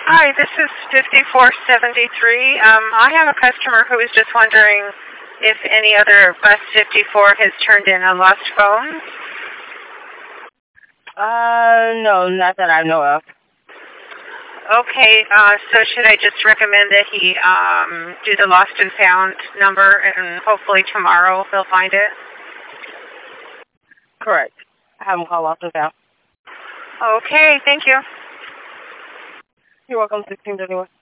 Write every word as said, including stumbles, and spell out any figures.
Hi, this is fifty-four seventy-three. Um, I have a customer who is just wondering if any other bus fifty-four has turned in a lost phone. Uh, no, not that I know of. Okay, uh, so should I just recommend that he um, do the lost and found number, and hopefully tomorrow they'll find it? Correct. I haven't called lost and found. Okay, thank you. You're welcome, sixteen thirty-one.